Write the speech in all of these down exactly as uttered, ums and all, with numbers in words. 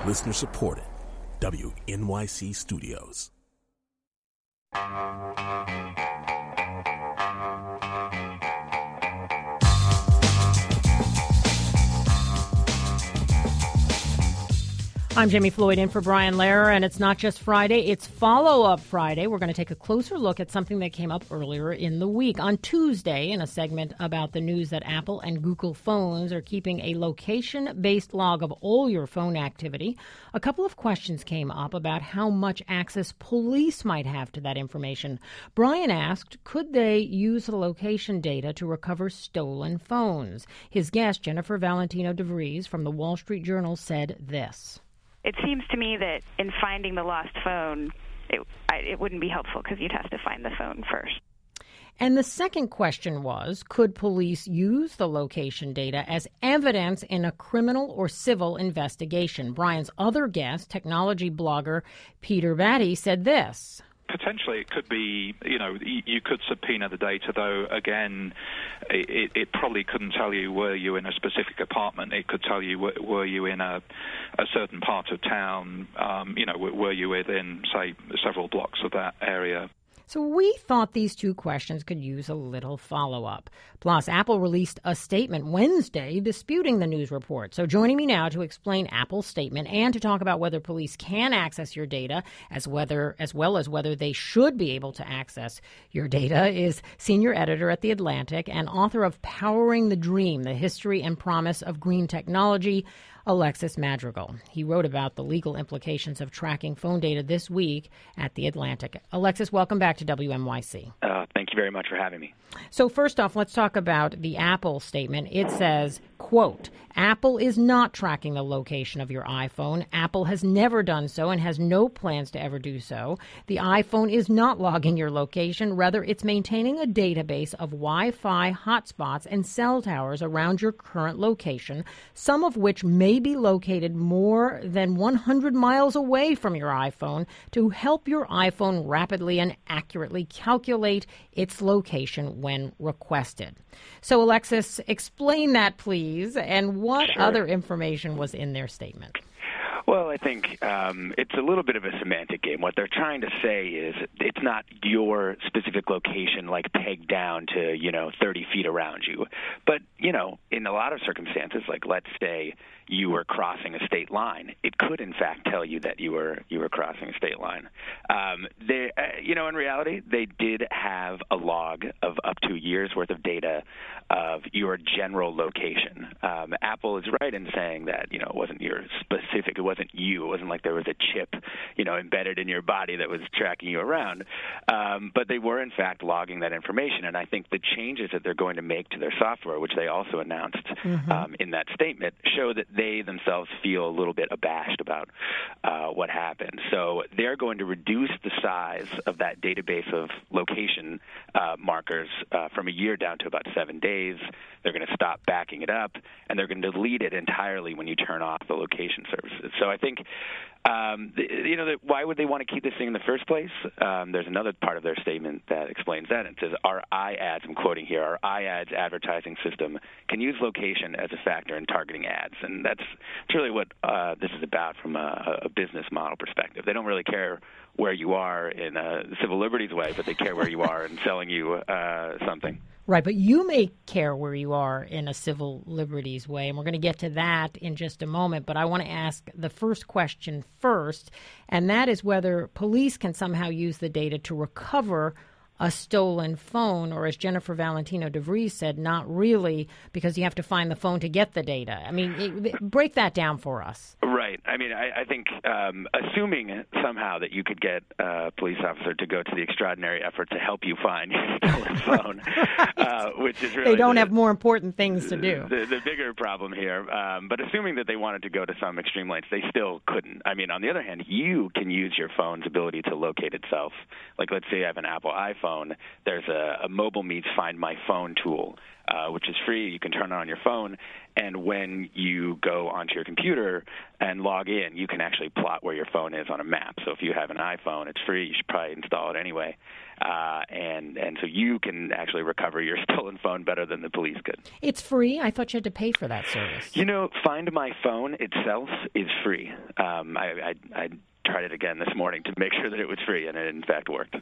Listener supported. W N Y C Studios. I'm Jamie Floyd in for Brian Lehrer, and it's not just Friday, it's Follow-Up Friday. We're going to take a closer look at something that came up earlier in the week. On Tuesday, in a segment about the news that Apple and Google phones are keeping a location-based log of all your phone activity, a couple of questions came up about how much access police might have to that information. Brian asked, could they use the location data to recover stolen phones? His guest, Jennifer Valentino DeVries from the Wall Street Journal, said this. It seems to me that in finding the lost phone, it, I, it wouldn't be helpful because you'd have to find the phone first. And the second question was, could police use the location data as evidence in a criminal or civil investigation? Brian's other guest, technology blogger Peter Batty, said this. Potentially, it could be, you know, you could subpoena the data, though, again, it, it probably couldn't tell you were you in a specific apartment. It could tell you were you in a, a certain part of town, um, you know, were you within, say, several blocks of that area. So we thought these two questions could use a little follow-up. Plus, Apple released a statement Wednesday disputing the news report. So joining me now to explain Apple's statement and to talk about whether police can access your data as whether as well as whether they should be able to access your data is senior editor at The Atlantic and author of Powering the Dream, The History and Promise of Green Technology, Alexis Madrigal. He wrote about the legal implications of tracking phone data this week at The Atlantic. Alexis, welcome back to W N Y C. Uh, thank you very much for having me. So first off, let's talk about the Apple statement. It says, quote, Apple is not tracking the location of your iPhone. Apple has never done so and has no plans to ever do so. The iPhone is not logging your location. Rather, it's maintaining a database of Wi-Fi hotspots and cell towers around your current location, some of which may be located more than one hundred miles away from your iPhone to help your iPhone rapidly and accurately calculate its location when requested. So, Alexis, explain that, please, and what Sure. other information was in their statement? Well, I think um, it's a little bit of a semantic game. What they're trying to say is it's not your specific location, like pegged down to, you know, thirty feet around you. But, you know, in a lot of circumstances, like let's say you were crossing a state line, it could, in fact, tell you that you were you were crossing a state line. Um, they, uh, you know, in reality, they did have a log of up to a year's worth of data of your general location. Um, Apple is right in saying that, you know, it wasn't your specific, it wasn't you. It wasn't like there was a chip, you know, embedded in your body that was tracking you around. Um, but they were, in fact, logging that information. And I think the changes that they're going to make to their software, which they also announced mm-hmm. um, in that statement, show that they themselves feel a little bit abashed about uh, what happened. So they're going to reduce the size of that database of location uh, markers uh, from a year down to about seven days. They're going to stop backing it up, and they're going to delete it entirely when you turn off the location services. So I think, um, the, you know, the, why would they want to keep this thing in the first place? Um, there's another part of their statement that explains that. It says, our iAds, I'm quoting here, our iAds advertising system can use location as a factor in targeting ads. And that's, that's really what uh, this is about from a, a business model perspective. They don't really care where you are in a civil liberties way, but they care where you are in selling you uh, something. Right, but you may care where you are in a civil liberties way, and we're going to get to that in just a moment. But I want to ask the first question first, and that is whether police can somehow use the data to recover a stolen phone, or as Jennifer Valentino DeVries said, not really, because you have to find the phone to get the data. I mean, it, break that down for us. Right. I mean, I, I think um, assuming somehow that you could get a police officer to go to the extraordinary effort to help you find your stolen phone, right. uh, which is really they don't the, have more important things to do. The, the bigger problem here. Um, but assuming that they wanted to go to some extreme lengths, they still couldn't. I mean, on the other hand, you can use your phone's ability to locate itself. Like, let's say I have an Apple iPhone. There's a, a Mobile Meets Find My Phone tool uh, which is free. You can turn it on your phone, and when you go onto your computer and log in, you can actually plot where your phone is on a map. So if you have an iPhone, it's free. You should probably install it anyway. Uh, and and so you can actually recover your stolen phone better than the police could. It's free? I thought you had to pay for that service. You know, Find My Phone itself is free. Um, I, I, I tried it again this morning to make sure that it was free, and it in fact worked.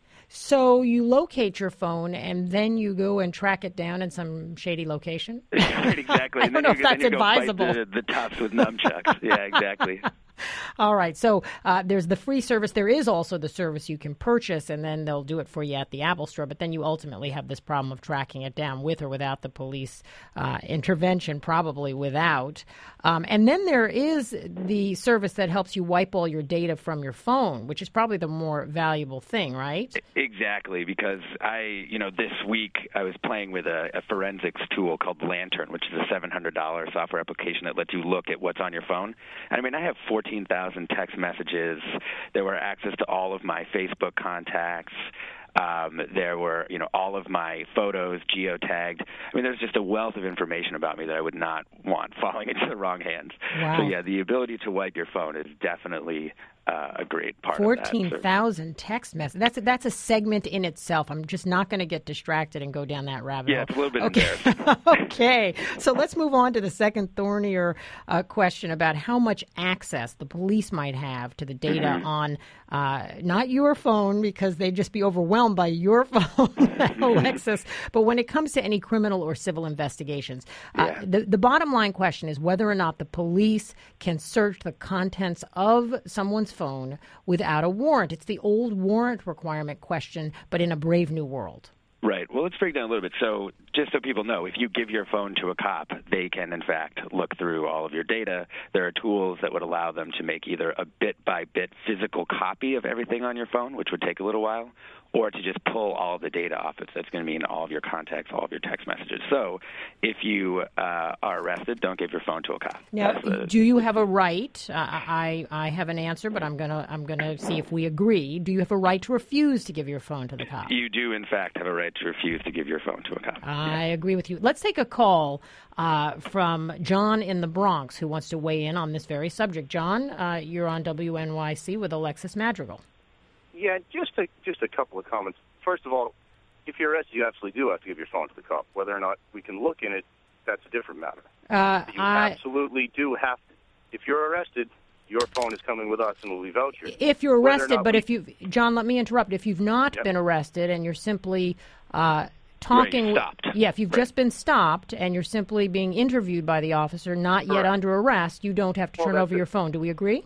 So you locate your phone, and then you go and track it down in some shady location? Right, exactly. I and don't then know you, if that's then you advisable. Go fight the, the tops with nunchucks. Yeah, exactly. All right. So uh, there's the free service. There is also the service you can purchase, and then they'll do it for you at the Apple Store. But then you ultimately have this problem of tracking it down with or without the police uh, intervention, probably without. Um, and then there is the service that helps you wipe all your data from your phone, which is probably the more valuable thing, right? Exactly, because I, you know, this week I was playing with a, a forensics tool called Lantern, which is a seven hundred dollars software application that lets you look at what's on your phone. And I mean, I have fourteen thousand text messages. There were access to all of my Facebook contacts. Um, there were, you know, all of my photos geotagged. I mean, there's just a wealth of information about me that I would not want falling into the wrong hands. Wow. So, yeah, the ability to wipe your phone is definitely uh, a great part fourteen of that. fourteen thousand text messages. That's a, that's a segment in itself. I'm just not going to get distracted and go down that rabbit hole. Yeah, it's a little bit okay. embarrassing. Okay. So let's move on to the second thornier uh, question about how much access the police might have to the data mm-hmm. on uh, not your phone, because they'd just be overwhelmed by your phone, Alexis, but when it comes to any criminal or civil investigations. Uh, yeah. the, the bottom line question is whether or not the police can search the contents of someone's phone without a warrant. It's the old warrant requirement question, but in a brave new world. Right. Well, let's break down a little bit. So just so people know, if you give your phone to a cop, they can, in fact, look through all of your data. There are tools that would allow them to make either a bit-by-bit physical copy of everything on your phone, which would take a little while, or to just pull all the data off it. So that's going to mean all of your contacts, all of your text messages. So if you uh, are arrested, don't give your phone to a cop. Now, the, do you have a right? Uh, I I have an answer, but I'm gonna I'm gonna see if we agree. Do you have a right to refuse to give your phone to the cop? You do, in fact, have a right to refuse to give your phone to a cop. I yeah. agree with you. Let's take a call uh, from John in the Bronx, who wants to weigh in on this very subject. John, uh, you're on W N Y C with Alexis Madrigal. Yeah, just a, just a couple of comments. First of all, if you're arrested, you absolutely do have to give your phone to the cop. Whether or not we can look in it, that's a different matter. Uh, you I, absolutely do have to. If you're arrested, your phone is coming with us and we'll be vouchered. If you're arrested, but we, if you, John, let me interrupt. If you've not yep. been arrested and you're simply uh, talking, right, stopped. yeah, if you've right. just been stopped and you're simply being interviewed by the officer, not yet Correct. under arrest, you don't have to well, turn over it. your phone. Do we agree?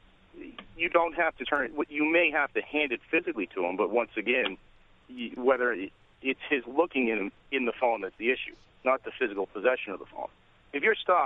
You don't have to turn it. You may have to hand it physically to him, but once again, you, whether it's his looking in in the phone that's the issue, not the physical possession of the phone. If you're stopped,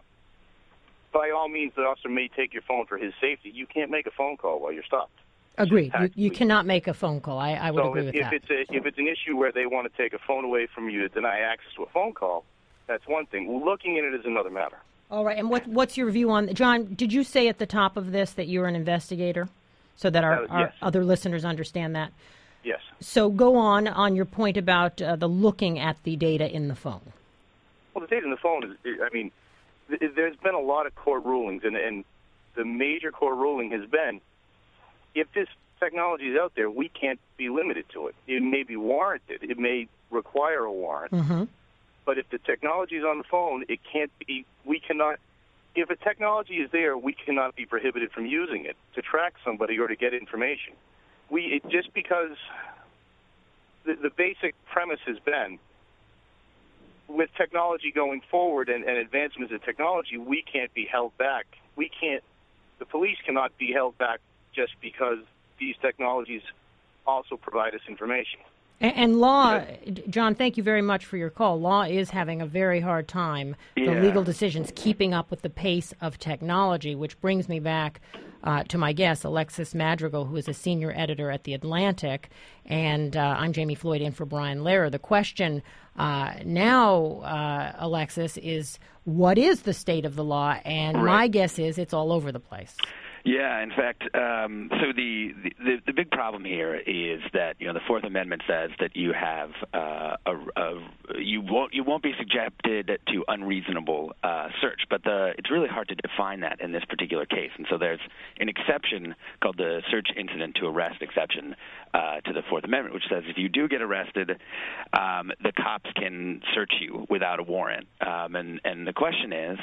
by all means, the officer may take your phone for his safety. You can't make a phone call while you're stopped. Agreed. You, you cannot make a phone call. I, I would so agree if, with if that. It's a, if it's an issue where they want to take a phone away from you to deny access to a phone call, that's one thing. Looking at it is another matter. All right. And what what's your view on, John, did you say at the top of this that you're an investigator so that our, Uh, yes. our other listeners understand that? Yes. So go on on your point about uh, the looking at the data in the phone. Well, the data in the phone is, I mean, th- there's been a lot of court rulings, and, and the major court ruling has been if this technology is out there, we can't be limited to it. It may be warranted. It may require a warrant. Mm-hmm. But if the technology is on the phone, it can't be, we cannot, if a technology is there, we cannot be prohibited from using it to track somebody or to get information. We, it, just because the, the basic premise has been, with technology going forward and, and advancements in technology, we can't be held back. We can't, the police cannot be held back just because these technologies also provide us information. And, and law, John, thank you very much for your call. Law is having a very hard time, yeah. the legal decisions, keeping up with the pace of technology, which brings me back uh, to my guest, Alexis Madrigal, who is a senior editor at The Atlantic. And uh, I'm Jamie Floyd in for Brian Lehrer. The question uh, now, uh, Alexis, is what is the state of the law? And right. my guess is it's all over the place. Yeah, in fact, um, so the, the the big problem here is that you know the Fourth Amendment says that you have uh, a, a you won't you won't be subjected to unreasonable uh, search, but the it's really hard to define that in this particular case, and so there's an exception called the search incident to arrest exception uh, to the Fourth Amendment, which says if you do get arrested, um, the cops can search you without a warrant, um, and and the question is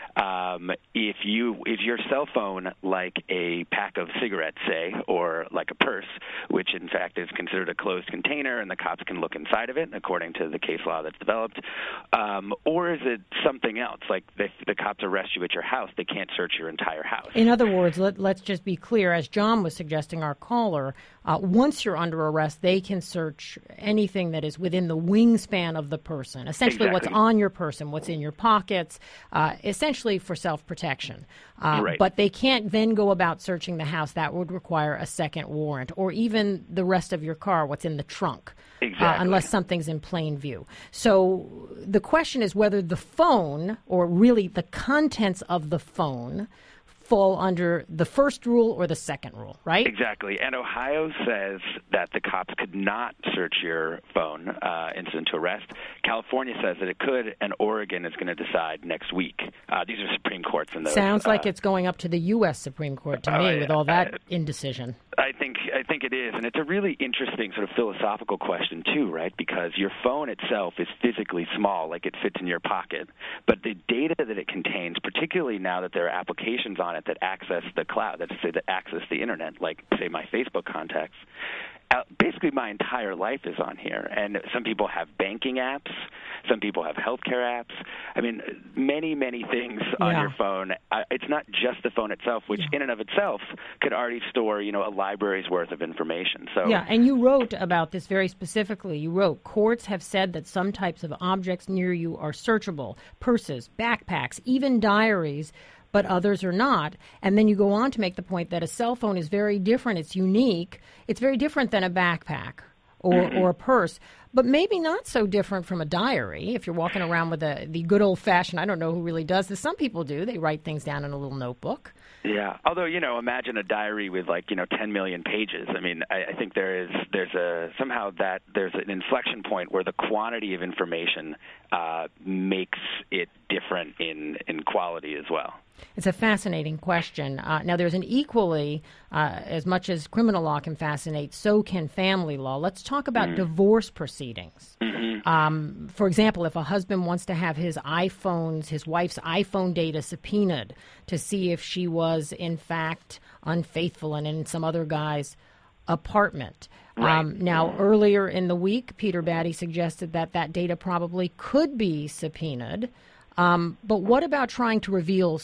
um, if you is your cell phone like a pack of cigarettes, say, or like a purse, which in fact is considered a closed container and the cops can look inside of it, according to the case law that's developed, um, or is it something else, like if the cops arrest you at your house, they can't search your entire house? In other words, let, let's just be clear, as John was suggesting, our caller, uh, once you're under arrest, they can search anything that is within the wingspan of the person, essentially exactly. what's on your person, what's in your pockets, uh, essentially for self-protection. Uh, right. But they can't then go about searching the house. That would require a second warrant, or even the rest of your car, what's in the trunk, exactly. uh, unless something's in plain view. So the question is whether the phone, or really the contents of the phone, fall under the first rule or the second rule, right? Exactly. And Ohio says that the cops could not search your phone uh, incident to arrest. California says that it could, and Oregon is going to decide next week. Uh, these are Supreme Courts. In those, Sounds like uh, it's going up to the U S Supreme Court to me uh, with all that uh, indecision. I think I think it is, and it's a really interesting sort of philosophical question too, right? Because your phone itself is physically small, like it fits in your pocket, but the data that it contains, particularly now that there are applications on it that access the cloud, that say that access the internet, like say my Facebook contacts, uh, basically my entire life is on here. And some people have banking apps, some people have healthcare apps. I mean, many, many things on yeah. your phone. Uh, it's not just the phone itself, which yeah. in and of itself could already store, you know, a library's worth of information. So yeah, and you wrote about this very specifically. You wrote, courts have said that some types of objects near you are searchable, purses, backpacks, even diaries, but others are not. And then you go on to make the point that a cell phone is very different. It's unique. It's very different than a backpack or, mm-hmm. or a purse, but maybe not so different from a diary. If you're walking around with a, the good old-fashioned, I don't know who really does this. Some people do. They write things down in a little notebook. Yeah, although, you know, imagine a diary with like, you know, ten million pages. I mean, I, I think there is, there's a, somehow that there's an inflection point where the quantity of information uh, makes it different in, in quality as well. It's a fascinating question. Uh, now, there's an equally, uh, as much as criminal law can fascinate, so can family law. Let's talk about mm-hmm. divorce proceedings. Mm-hmm. Um, for example, if a husband wants to have his iPhones, his wife's iPhone data subpoenaed to see if she was, in fact, unfaithful and in some other guy's apartment. Right. Um, now, earlier in the week, Peter Batty suggested that that data probably could be subpoenaed. Um, but what about trying to reveal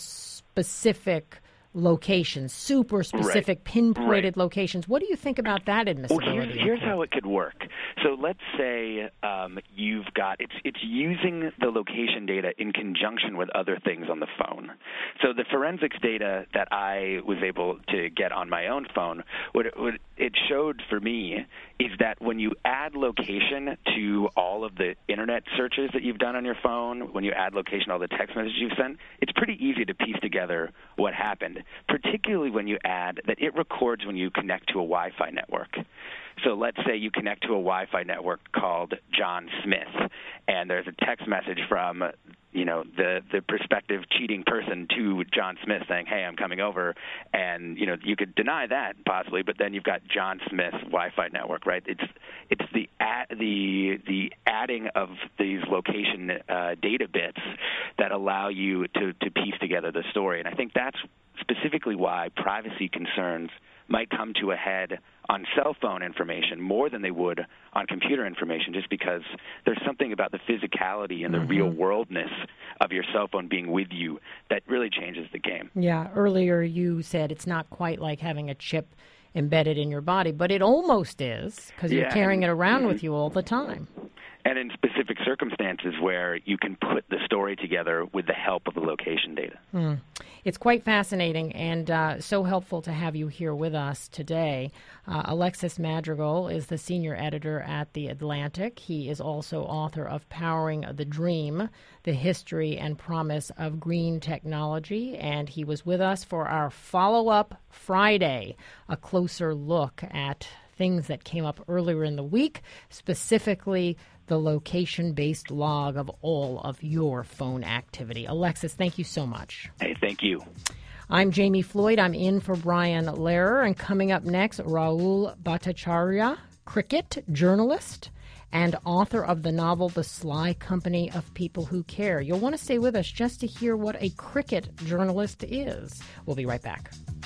specific locations, super specific, right. pinpointed right. locations? What do you think about that admissibility? Well, here's, here's how it could work. So let's say um, you've got it's it's using the location data in conjunction with other things on the phone. So the forensics data that I was able to get on my own phone, what it, what it showed for me is that when you add location to all of the internet searches that you've done on your phone, when you add location to all the text messages you've sent, it's pretty easy to piece together what happened, particularly when you add that it records when you connect to a Wi-Fi network. So let's say you connect to a Wi-Fi network called John Smith, and there's a text message from, you know, the, the prospective cheating person to John Smith saying, hey, I'm coming over. And, you know, you could deny that possibly, but then you've got John Smith's Wi-Fi network, right? It's it's the ad, the the adding of these location uh, data bits that allow you to, to piece together the story. And I think that's specifically why privacy concerns might come to a head on cell phone information more than they would on computer information, just because there's something about the physicality and the mm-hmm. real worldness of your cell phone being with you that really changes the game. Yeah, earlier you said it's not quite like having a chip embedded in your body, but it almost is, because yeah, you're carrying and, it around mm-hmm. with you all the time. and in specific circumstances where you can put the story together with the help of the location data. Mm. It's quite fascinating and uh, so helpful to have you here with us today. Uh, Alexis Madrigal is the senior editor at The Atlantic. He is also author of Powering the Dream, The History and Promise of Green Technology, and he was with us for our Follow-Up Friday, a closer look at things that came up earlier in the week, specifically the location-based log of all of your phone activity. Alexis, thank you so much. Hey, thank you. I'm Jamie Floyd. I'm in for Brian Lehrer. And coming up next, Rahul Bhattacharya, cricket journalist and author of the novel The Sly Company of People Who Care. You'll want to stay with us just to hear what a cricket journalist is. We'll be right back.